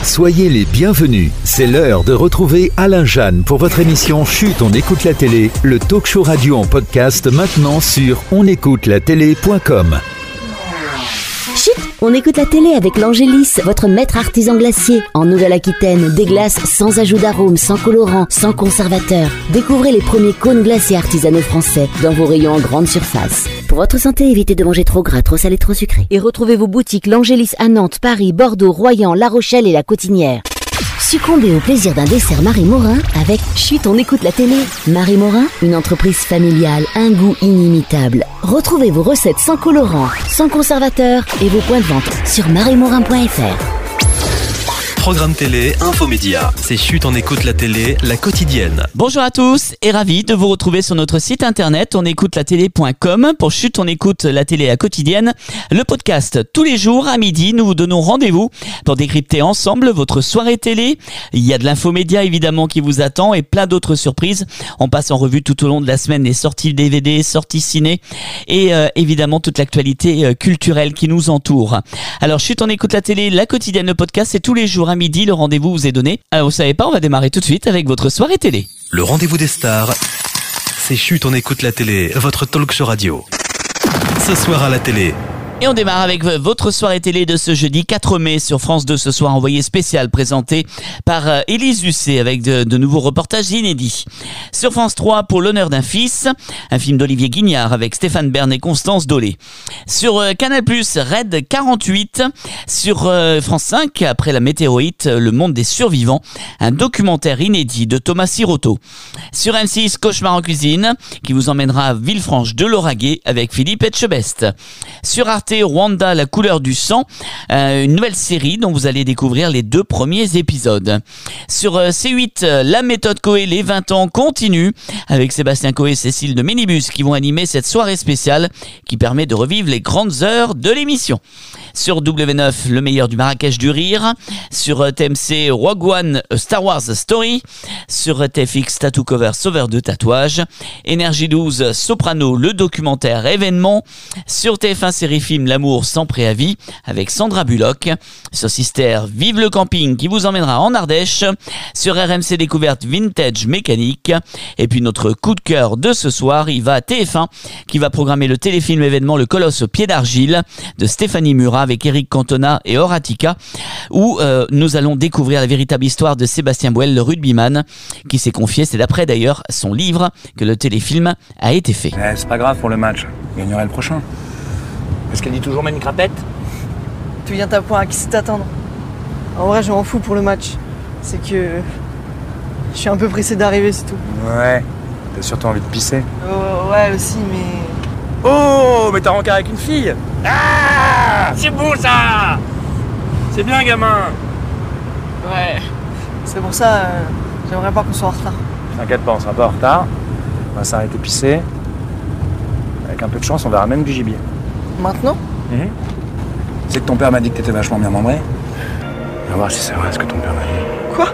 Soyez les bienvenus. C'est l'heure de retrouver Alain Jeanne pour votre émission Chut, on écoute la télé, le talk show radio en podcast maintenant sur onécoutelatélé.com. Chut, on écoute la télé avec l'Angélis, votre maître artisan glacier. En Nouvelle-Aquitaine, des glaces sans ajout d'arôme, sans colorant, sans conservateur. Découvrez les premiers cônes glaciers artisanaux français dans vos rayons en grande surface. Pour votre santé, évitez de manger trop gras, trop salé, trop sucré. Et retrouvez vos boutiques l'Angélis à Nantes, Paris, Bordeaux, Royan, La Rochelle et La Cotinière. Succombez au plaisir d'un dessert Marie Morin avec Chut, on écoute la télé. Marie Morin, une entreprise familiale, un goût inimitable. Retrouvez vos recettes sans colorant, sans conservateur et vos points de vente sur mariemorin.fr. Programme télé, infomédia. C'est Chut, on écoute la télé, la quotidienne. Bonjour à tous et ravi de vous retrouver sur notre site internet onécoutelatélé.com pour Chut, on écoute la télé, la quotidienne. Le podcast tous les jours à midi, nous vous donnons rendez-vous pour décrypter ensemble votre soirée télé. Il y a de l'infomédia évidemment qui vous attend et plein d'autres surprises. On passe en revue tout au long de la semaine les sorties DVD, sorties ciné et évidemment toute l'actualité culturelle qui nous entoure. Alors Chut, on écoute la télé, la quotidienne, le podcast, c'est tous les jours à midi, le rendez-vous vous est donné. Alors vous savez pas, on va démarrer tout de suite avec votre soirée télé. Le rendez-vous des stars, c'est Chut, on écoute la télé, votre talk show radio. Ce soir à la télé. Et on démarre avec votre soirée télé de ce jeudi 4 mai sur France 2 ce soir, envoyé spécial présenté par Élise Lucet avec de nouveaux reportages inédits. Sur France 3, pour l'honneur d'un fils, un film d'Olivier Guignard avec Stéphane Bern et Constance Dolé. Sur Canal+, Raid 48. Sur France 5, après la météorite, Le monde des survivants, un documentaire inédit de Thomas Siroto. Sur M6, Cauchemar en cuisine, qui vous emmènera à Villefranche de Lauragais avec Philippe Etchebest. Sur Arte, Rwanda, la couleur du sang, une nouvelle série dont vous allez découvrir les 2 premiers épisodes. Sur C8, la méthode Coé, les 20 ans continue avec Sébastien Coé et Cécile de Minibus qui vont animer cette soirée spéciale qui permet de revivre les grandes heures de l'émission. Sur W9, le meilleur du Marrakech du rire. Sur TMC, Rogue One, Star Wars Story. Sur TFX, Tattoo Cover, Sauveur de tatouage. Énergie 12, Soprano, le documentaire événement. Sur TF1, série film L'amour sans préavis avec Sandra Bullock. Sur Sister, Vive le camping qui vous emmènera en Ardèche. Sur RMC Découverte, Vintage Mécanique. Et puis notre coup de cœur de ce soir, il va à TF1 qui va programmer le téléfilm événement Le Colosse au pied d'argile de Stéphanie Murat avec Eric Cantona et Horatica, où nous allons découvrir la véritable histoire de Sébastien Boel, le rugbyman, qui s'est confié, c'est d'après d'ailleurs son livre, que le téléfilm a été fait. C'est pas grave pour le match, on gagnerait le prochain. Est-ce qu'elle dit toujours même crapette? Tu viens t'apprendre à qui c'est t'attendre. En vrai, je m'en fous pour le match. C'est que je suis un peu pressé d'arriver, c'est tout. Ouais, t'as surtout envie de pisser. Ouais, aussi, mais... Oh, mais t'as rencard avec une fille. Ah, c'est beau ça. C'est bien, gamin. Ouais, c'est pour ça, j'aimerais pas qu'on soit en retard. T'inquiète pas, on sera pas en retard. On va s'arrêter pisser. Avec un peu de chance, on verra même du gibier. Maintenant ? C'est que ton père m'a dit que t'étais vachement bien membré. On va voir si c'est vrai ce que ton père m'a dit. Quoi ?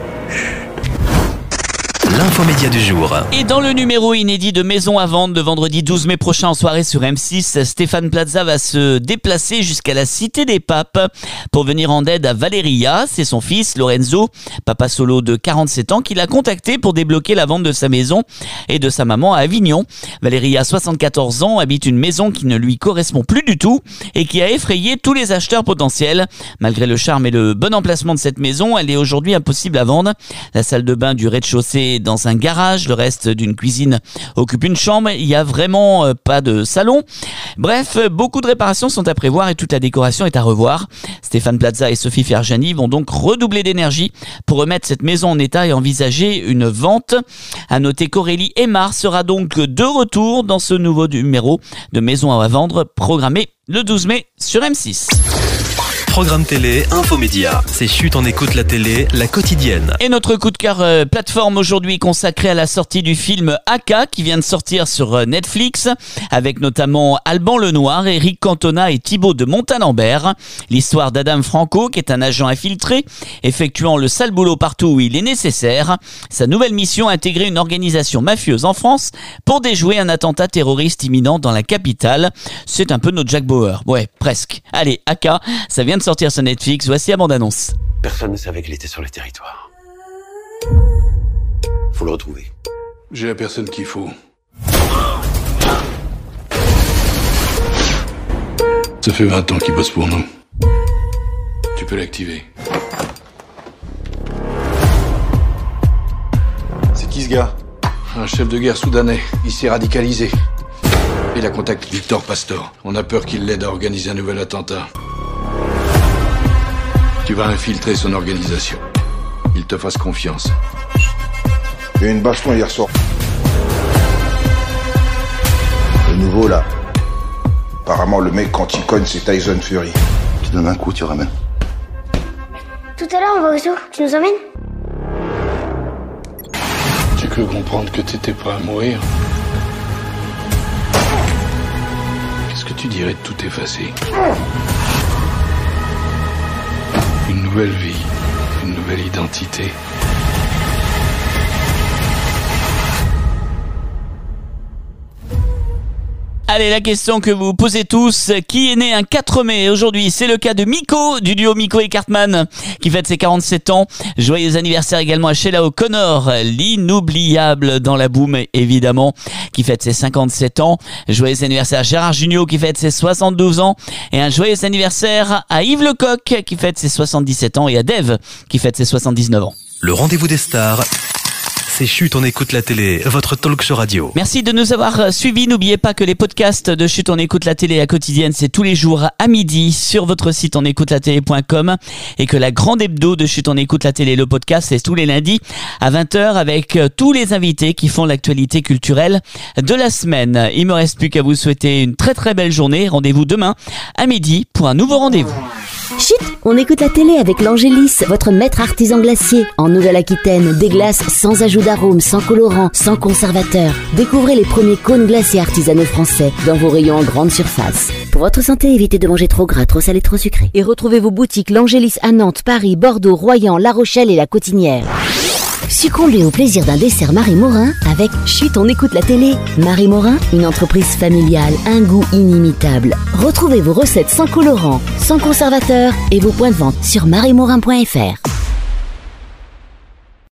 L'infomédia du jour. Et dans le numéro inédit de Maison à vendre de vendredi 12 mai prochain en soirée sur M6, Stéphane Plaza va se déplacer jusqu'à la Cité des Papes pour venir en aide à Valeria. C'est son fils Lorenzo, papa solo de 47 ans, qui l'a contacté pour débloquer la vente de sa maison et de sa maman à Avignon. Valeria, 74 ans, habite une maison qui ne lui correspond plus du tout et qui a effrayé tous les acheteurs potentiels. Malgré le charme et le bon emplacement de cette maison, elle est aujourd'hui impossible à vendre. La salle de bain du rez-de-chaussée est dans un garage, le reste d'une cuisine occupe une chambre, il n'y a vraiment pas de salon. Bref, beaucoup de réparations sont à prévoir et toute la décoration est à revoir. Stéphane Plaza et Sophie Ferjani vont donc redoubler d'énergie pour remettre cette maison en état et envisager une vente. À noter qu'Aurélie Aymar sera donc de retour dans ce nouveau numéro de Maison à vendre programmé le 12 mai sur M6. Programme télé, infomédia. C'est Chut, on écoute la télé, la quotidienne. Et notre coup de cœur plateforme aujourd'hui consacré à la sortie du film Aka qui vient de sortir sur Netflix avec notamment Alban Lenoir, Eric Cantona et Thibaut de Montalembert. L'histoire d'Adam Franco qui est un agent infiltré effectuant le sale boulot partout où il est nécessaire. Sa nouvelle mission, intégrer une organisation mafieuse en France pour déjouer un attentat terroriste imminent dans la capitale. C'est un peu notre Jack Bauer. Ouais, presque. Allez, Aka, ça vient de sortir sur Netflix, voici la bande-annonce. Personne ne savait qu'il était sur le territoire. Faut le retrouver. J'ai la personne qu'il faut. Ça fait 20 ans qu'il bosse pour nous. Tu peux l'activer. C'est qui ce gars? Un chef de guerre soudanais. Il s'est radicalisé. Il a contacté Victor Pastor. On a peur qu'il l'aide à organiser un nouvel attentat. Tu vas infiltrer son organisation. Il te fasse confiance. Il y a eu une baston hier soir. Le nouveau là. Apparemment le mec quand il cogne c'est Tyson Fury. Tu donnes un coup, tu ramènes. Tout à l'heure on va au zoo, tu nous emmènes? J'ai cru comprendre que t'étais pas à mourir. Qu'est-ce que tu dirais de tout effacer? Une nouvelle vie, une nouvelle identité. Allez, la question que vous posez tous, qui est né un 4 mai aujourd'hui? C'est le cas de Miko, du duo Miko et Cartman, qui fête ses 47 ans. Joyeux anniversaire également à Sheila O'Connor, l'inoubliable dans la boom, évidemment, qui fête ses 57 ans. Joyeux anniversaire à Gérard Jugnot, qui fête ses 72 ans. Et un joyeux anniversaire à Yves Lecoq, qui fête ses 77 ans, et à Dave, qui fête ses 79 ans. Le rendez-vous des stars, c'est Chut, on écoute la télé, votre talk show radio. Merci de nous avoir suivis. N'oubliez pas que les podcasts de Chut, on écoute la télé à quotidienne, c'est tous les jours à midi sur votre site onécoutelatélé.com, et que la grande hebdo de Chut, on écoute la télé, le podcast, c'est tous les lundis à 20h avec tous les invités qui font l'actualité culturelle de la semaine. Il me reste plus qu'à vous souhaiter une très très belle journée. Rendez-vous demain à midi pour un nouveau rendez-vous. Chut, on écoute la télé avec l'Angélis, votre maître artisan glacier. En Nouvelle-Aquitaine, des glaces sans ajout d'arôme, sans colorant, sans conservateur. Découvrez les premiers cônes glaciers artisanaux français dans vos rayons en grande surface. Pour votre santé, évitez de manger trop gras, trop salé, trop sucré. Et retrouvez vos boutiques l'Angélis à Nantes, Paris, Bordeaux, Royan, La Rochelle et La Cotinière. Succombez au plaisir d'un dessert Marie Morin avec Chut, on écoute la télé. Marie Morin, une entreprise familiale, un goût inimitable. Retrouvez vos recettes sans colorant, sans conservateur et vos points de vente sur mariemorin.fr.